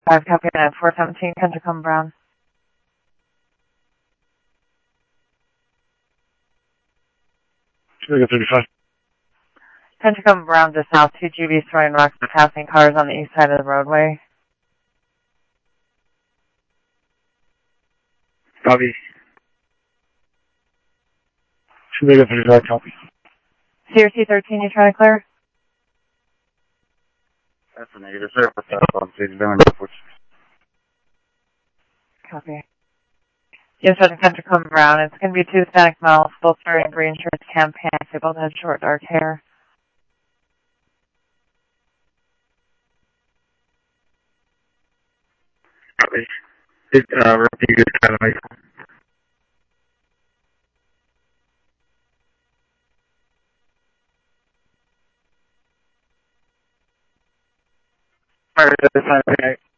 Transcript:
5 copy that, 417, Kentricum Brown. Jamaica 35. Kentricum Brown to south, 2 GB throwing rocks and passing cars on the east side of the roadway. Copy. Jamaica 35, copy. CRC 13, you trying to clear? That's a negative, sir. Copy. Yes, Sergeant Kentricum Brown. It's going to be 2 static males, both wearing green shirts, tan pants. They both have short, dark hair. Copy. Repeat this kind of vehicle. Alright, that's fine.